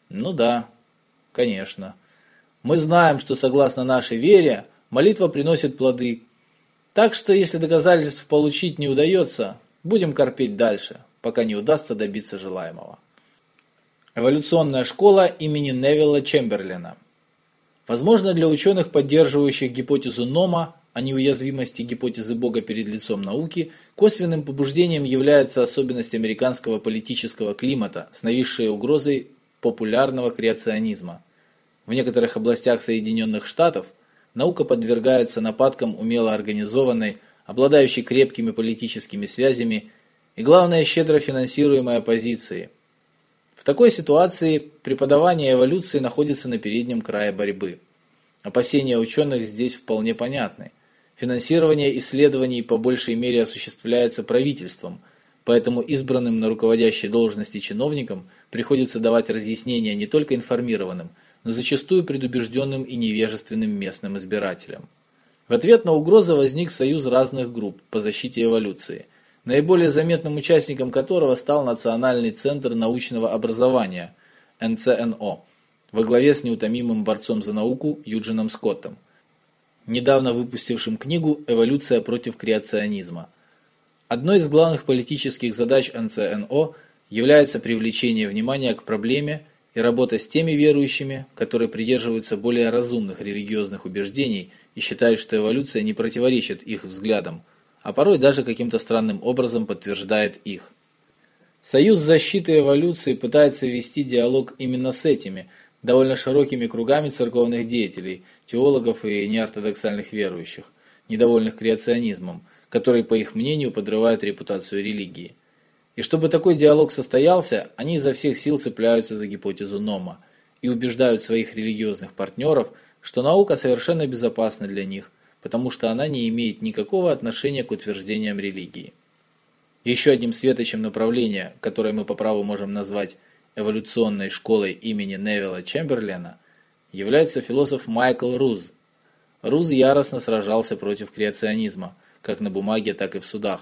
Ну да, конечно. Мы знаем, что согласно нашей вере, молитва приносит плоды. Так что, если доказательств получить не удается, будем корпеть дальше, пока не удастся добиться желаемого. Эволюционная школа имени Невилла Чемберлена. Возможно, для ученых, поддерживающих гипотезу Нома о неуязвимости гипотезы Бога перед лицом науки, косвенным побуждением является особенность американского политического климата с нависшей угрозой популярного креационизма. В некоторых областях Соединенных Штатов наука подвергается нападкам умело организованной, обладающей крепкими политическими связями и, главное, щедро финансируемой оппозиции. В такой ситуации преподавание эволюции находится на переднем крае борьбы. Опасения ученых здесь вполне понятны. Финансирование исследований по большей мере осуществляется правительством, поэтому избранным на руководящей должности чиновникам приходится давать разъяснения не только информированным, но зачастую предубежденным и невежественным местным избирателям. В ответ на угрозы возник союз разных групп по защите эволюции, наиболее заметным участником которого стал Национальный центр научного образования НЦНО во главе с неутомимым борцом за науку Юджином Скоттом, недавно выпустившим книгу «Эволюция против креационизма». Одной из главных политических задач НЦНО является привлечение внимания к проблеме и работа с теми верующими, которые придерживаются более разумных религиозных убеждений и считают, что эволюция не противоречит их взглядам, а порой даже каким-то странным образом подтверждает их. Союз защиты эволюции пытается вести диалог именно с этими, довольно широкими кругами церковных деятелей, теологов и неортодоксальных верующих, недовольных креационизмом, который, по их мнению, подрывает репутацию религии. И чтобы такой диалог состоялся, они изо всех сил цепляются за гипотезу Нома и убеждают своих религиозных партнеров, что наука совершенно безопасна для них, потому что она не имеет никакого отношения к утверждениям религии. Еще одним светочем направления, которое мы по праву можем назвать эволюционной школой имени Невилла Чемберлена, является философ Майкл Руз. Руз яростно сражался против креационизма, как на бумаге, так и в судах.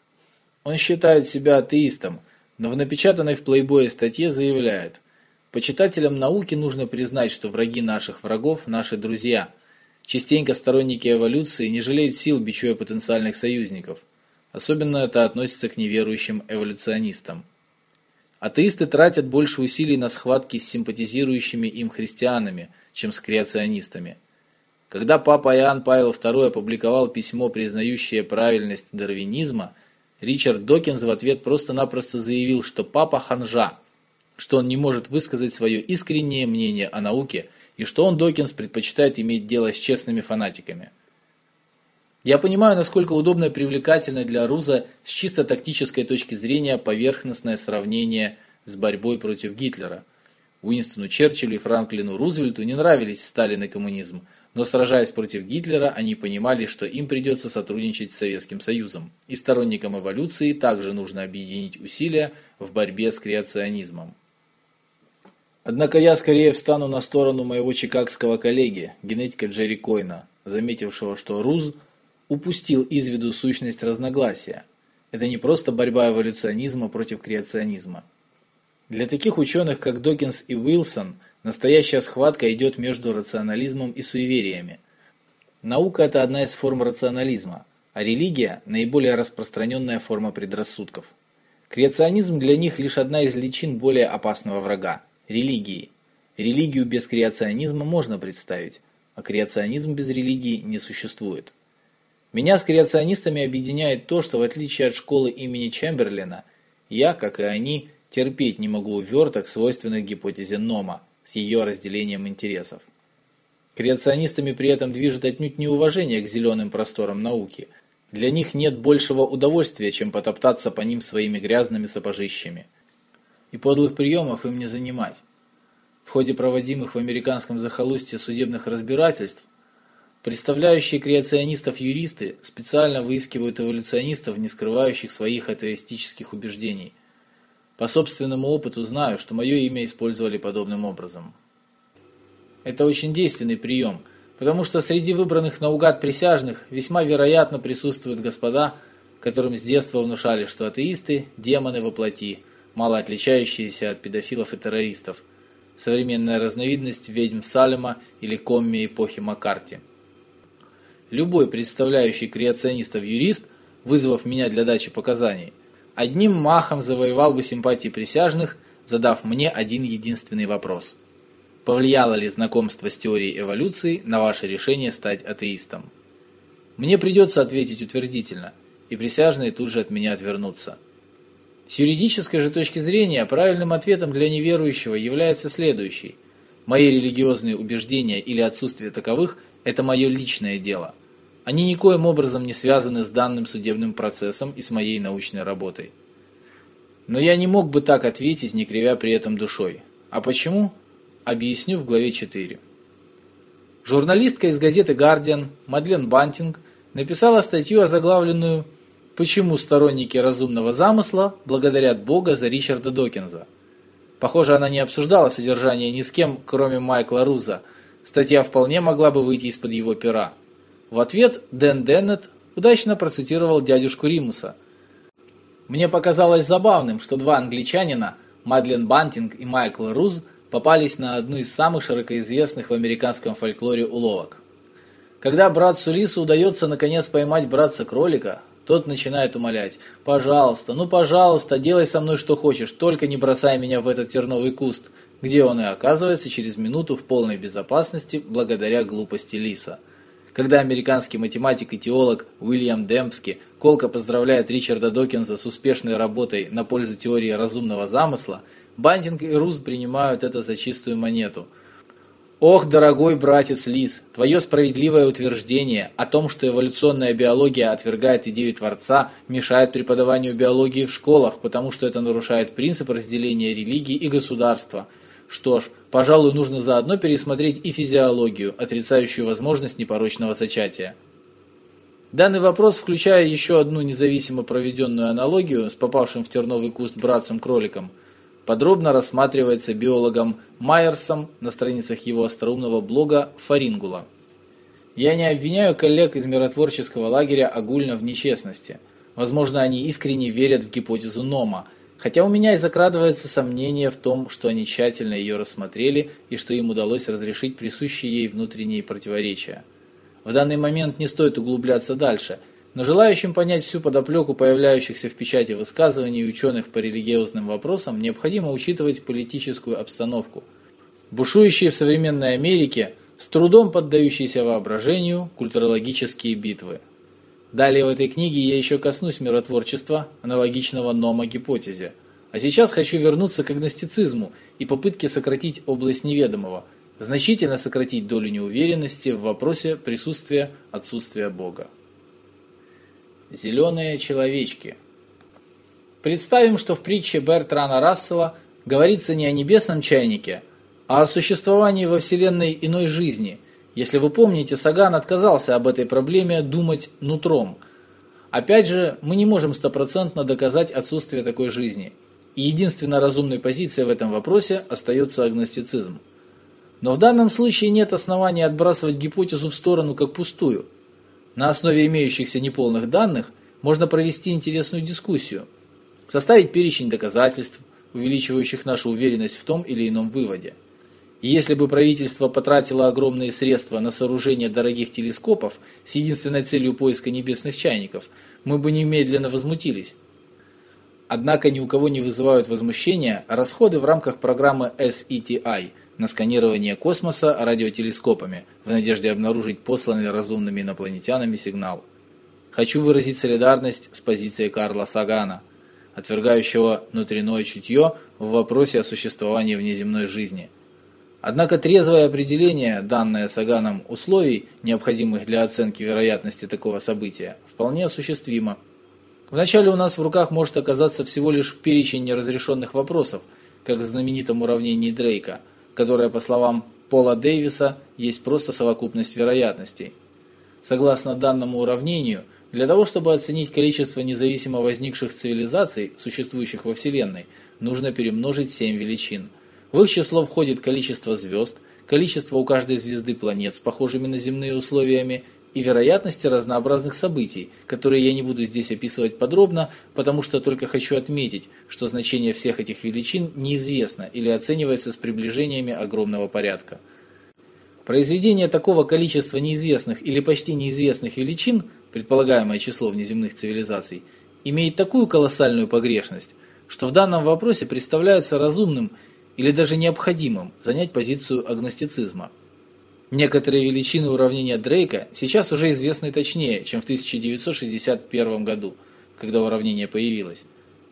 Он считает себя атеистом, но в напечатанной в Playboy статье заявляет: «Почитателям науки нужно признать, что враги наших врагов – наши друзья. Частенько сторонники эволюции не жалеют сил, бичуя потенциальных союзников. Особенно это относится к неверующим эволюционистам. Атеисты тратят больше усилий на схватки с симпатизирующими им христианами, чем с креационистами. Когда папа Иоанн Павел II опубликовал письмо, признающее правильность дарвинизма, Ричард Докинз в ответ просто-напросто заявил, что папа ханжа, что он не может высказать свое искреннее мнение о науке и что он, Докинз, предпочитает иметь дело с честными фанатиками. Я понимаю, насколько удобно и привлекательно для Руза с чисто тактической точки зрения поверхностное сравнение с борьбой против Гитлера. Уинстону Черчиллю и Франклину Рузвельту не нравились Сталин и коммунизм, но сражаясь против Гитлера, они понимали, что им придется сотрудничать с Советским Союзом, и сторонникам эволюции также нужно объединить усилия в борьбе с креационизмом. Однако я скорее встану на сторону моего чикагского коллеги, генетика Джерри Койна, заметившего, что Руз упустил из виду сущность разногласия. Это не просто борьба эволюционизма против креационизма. Для таких ученых, как Докинз и Уилсон, настоящая схватка идет между рационализмом и суевериями. Наука – это одна из форм рационализма, а религия – наиболее распространенная форма предрассудков. Креационизм для них лишь одна из личин более опасного врага – религии. Религию без креационизма можно представить, а креационизм без религии не существует. Меня с креационистами объединяет то, что в отличие от школы имени Чемберлена, я, как и они, терпеть не могу уверток, свойственных гипотезе Нома, с ее разделением интересов. Креационистами при этом движет отнюдь не уважение к зеленым просторам науки. Для них нет большего удовольствия, чем потоптаться по ним своими грязными сапожищами. И подлых приемов им не занимать. В ходе проводимых в американском захолустье судебных разбирательств представляющие креационистов юристы специально выискивают эволюционистов, не скрывающих своих атеистических убеждений. По собственному опыту знаю, что мое имя использовали подобным образом. Это очень действенный прием, потому что среди выбранных наугад присяжных весьма вероятно присутствуют господа, которым с детства внушали, что атеисты – демоны во плоти, мало отличающиеся от педофилов и террористов. современная разновидность ведьм Салема или комми эпохи Маккарти. Любой представляющий креационистов юрист, вызвав меня для дачи показаний, одним махом завоевал бы симпатии присяжных, задав мне один единственный вопрос: повлияло ли знакомство с теорией эволюции на ваше решение стать атеистом? Мне придется ответить утвердительно, и присяжные тут же от меня отвернутся. С юридической же точки зрения правильным ответом для неверующего является следующий: мои религиозные убеждения или отсутствие таковых – это мое личное дело. Они никоим образом не связаны с данным судебным процессом и с моей научной работой. Но я не мог бы так ответить, не кривя при этом душой. А почему? Объясню в главе 4. Журналистка из газеты «Гардиан» Мадлен Бантинг написала статью, озаглавленную «Почему сторонники разумного замысла благодарят Бога за Ричарда Докинза». Похоже, она не обсуждала содержание ни с кем, кроме Майкла Руза. Статья вполне могла бы выйти из-под его пера. В ответ Дэн Деннет удачно процитировал дядюшку Римуса. Мне показалось забавным, что два англичанина, Мадлен Бантинг и Майкл Руз, попались на одну из самых широкоизвестных в американском фольклоре уловок. Когда братцу лису удается наконец поймать братца-кролика, тот начинает умолять: «Пожалуйста, ну пожалуйста, делай со мной что хочешь, только не бросай меня в этот терновый куст», где он и оказывается через минуту в полной безопасности благодаря глупости лиса. Когда американский математик и теолог Уильям Демпски колко поздравляет Ричарда Докинза с успешной работой на пользу теории разумного замысла, Бантинг и Руз принимают это за чистую монету. Ох, дорогой братец Лис, твое справедливое утверждение о том, что эволюционная биология отвергает идею Творца, мешает преподаванию биологии в школах, потому что это нарушает принцип разделения религии и государства. Что ж, пожалуй, нужно заодно пересмотреть и физиологию, отрицающую возможность непорочного зачатия. Данный вопрос, включая еще одну независимо проведенную аналогию с попавшим в терновый куст братцем-кроликом, подробно рассматривается биологом Майерсом на страницах его остроумного блога «Фарингула». Я не обвиняю коллег из миротворческого лагеря огульно в нечестности. Возможно, они искренне верят в гипотезу Нома, хотя у меня и закрадывается сомнение в том, что они тщательно ее рассмотрели и что им удалось разрешить присущие ей внутренние противоречия. В данный момент не стоит углубляться дальше, но желающим понять всю подоплеку появляющихся в печати высказываний ученых по религиозным вопросам необходимо учитывать политическую обстановку. Бушующие в современной Америке, с трудом поддающиеся воображению, культурологические битвы. Далее в этой книге я еще коснусь миротворчества, аналогичного Нома-гипотезе. А сейчас хочу вернуться к агностицизму и попытке сократить область неведомого, значительно сократить долю неуверенности в вопросе присутствия-отсутствия Бога. Зеленые человечки. Представим, что в притче Бертрана Рассела говорится не о небесном чайнике, а о существовании во Вселенной иной жизни. Если вы помните, Саган отказался об этой проблеме думать нутром. Опять же, мы не можем стопроцентно доказать отсутствие такой жизни, и единственной разумной позицией в этом вопросе остается агностицизм. Но в данном случае нет оснований отбрасывать гипотезу в сторону как пустую. На основе имеющихся неполных данных можно провести интересную дискуссию, составить перечень доказательств, увеличивающих нашу уверенность в том или ином выводе. И если бы правительство потратило огромные средства на сооружение дорогих телескопов с единственной целью поиска небесных чайников, мы бы немедленно возмутились. Однако ни у кого не вызывают возмущения расходы в рамках программы SETI на сканирование космоса радиотелескопами в надежде обнаружить посланный разумными инопланетянами сигнал. Хочу выразить солидарность с позицией Карла Сагана, отвергающего внутреннее чутье в вопросе о существовании внеземной жизни. Однако трезвое определение, данное Саганом условий, необходимых для оценки вероятности такого события, вполне осуществимо. Вначале у нас в руках может оказаться всего лишь перечень неразрешенных вопросов, как в знаменитом уравнении Дрейка, которое, по словам Пола Дэвиса, есть просто совокупность вероятностей. Согласно данному уравнению, для того, чтобы оценить количество независимо возникших цивилизаций, существующих во Вселенной, нужно перемножить 7 величин. В их число входит количество звезд, количество у каждой звезды планет с похожими на земные условиями, и вероятности разнообразных событий, которые я не буду здесь описывать подробно, потому что только хочу отметить, что значение всех этих величин неизвестно или оценивается с приближениями огромного порядка. Произведение такого количества неизвестных или почти неизвестных величин, предполагаемое число внеземных цивилизаций, имеет такую колоссальную погрешность, что в данном вопросе представляется разумным или даже необходимым занять позицию агностицизма. Некоторые величины уравнения Дрейка сейчас уже известны точнее, чем в 1961 году, когда уравнение появилось.